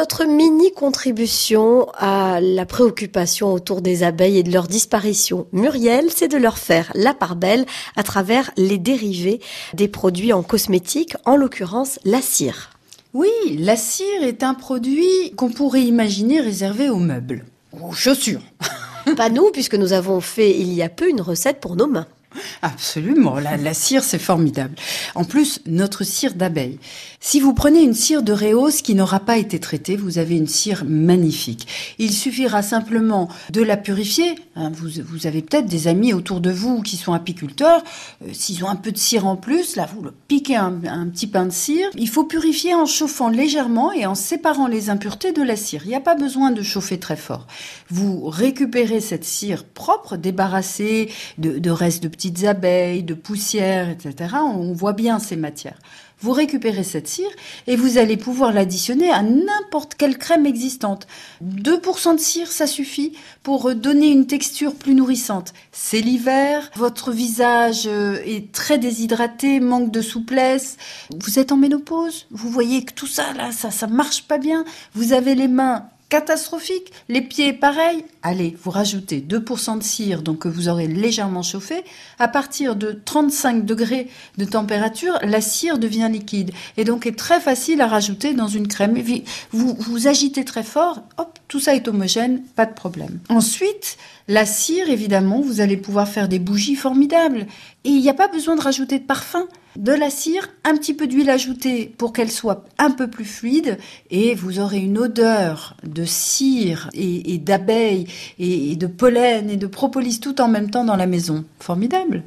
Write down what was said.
notre mini-contribution à la préoccupation autour des abeilles et de leur disparition, Muriel, c'est de leur faire la part belle à travers les dérivés des produits en cosmétique, en l'occurrence la cire. Oui, la cire est un produit qu'on pourrait imaginer réservé aux meubles, aux chaussures. Pas nous, puisque nous avons fait il y a peu une recette pour nos mains. Absolument, la cire c'est formidable. En plus, notre cire d'abeille. Si vous prenez une cire de Réos qui n'aura pas été traitée, vous avez une cire magnifique. Il suffira simplement de la purifier. Vous avez peut-être des amis autour de vous qui sont apiculteurs. S'ils ont un peu de cire en plus, là vous le piquez un petit pain de cire. Il faut purifier en chauffant légèrement et en séparant les impuretés de la cire. Il n'y a pas besoin de chauffer très fort. Vous récupérez cette cire propre, débarrassée de restes de petites abeilles, de poussière, etc. On voit bien ces matières. Vous récupérez cette cire et vous allez pouvoir l'additionner à n'importe quelle crème existante. 2% de cire, ça suffit pour donner une texture plus nourrissante. C'est l'hiver, votre visage est très déshydraté, manque de souplesse. Vous êtes en ménopause, vous voyez que tout ça, là, ça marche pas bien. Vous avez les mains catastrophique, les pieds pareil. Allez, vous rajoutez 2% de cire, donc que vous aurez légèrement chauffé. À partir de 35 degrés de température, la cire devient liquide et donc est très facile à rajouter dans une crème. Vous agitez très fort, hop, tout ça est homogène, pas de problème. Ensuite, la cire, évidemment, vous allez pouvoir faire des bougies formidables. Et il n'y a pas besoin de rajouter de parfum. De la cire, un petit peu d'huile ajoutée pour qu'elle soit un peu plus fluide et vous aurez une odeur de cire et d'abeilles et de pollen et de propolis tout en même temps dans la maison. Formidable.